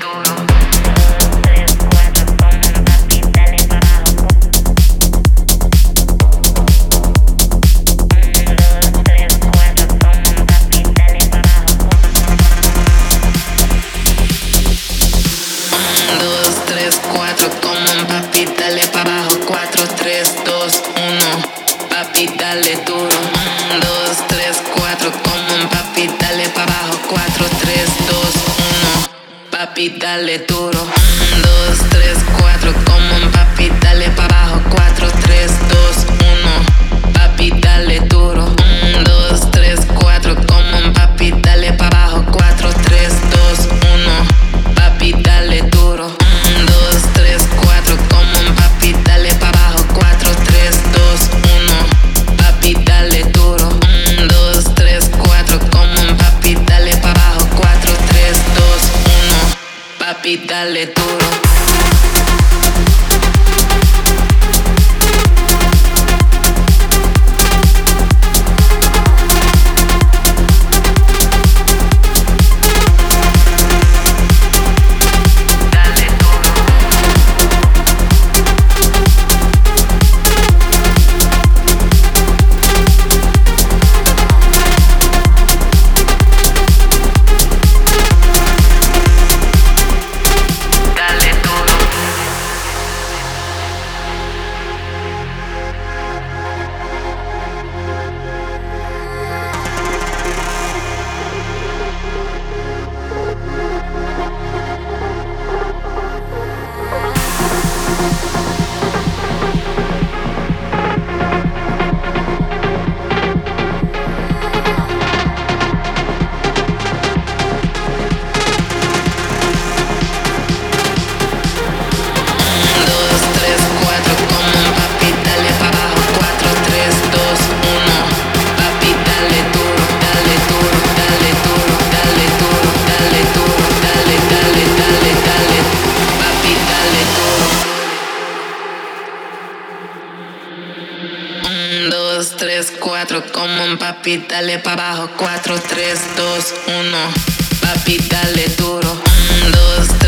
Dale duro, 1, 2, 3, 4, como un papi, dale pa' abajo, 4, 3, 2, 1, papi, dale duro, 1, 2, 3, 4, como un papi, dale pa' abajo, 4, 3, 2, 1, papi, dale duro, 1, 2, 3, 4, como un papi, dale pa' abajo, 4, 3, 2, 1, papi, dale duro, 1, 2, 3, 4, como un papi, dale pa' abajo, 4, 3, 2, 1, papi, dale duro. Como un papi, dale pa' abajo, 4, 3, 2, 1, papi, dale duro, 1, 2,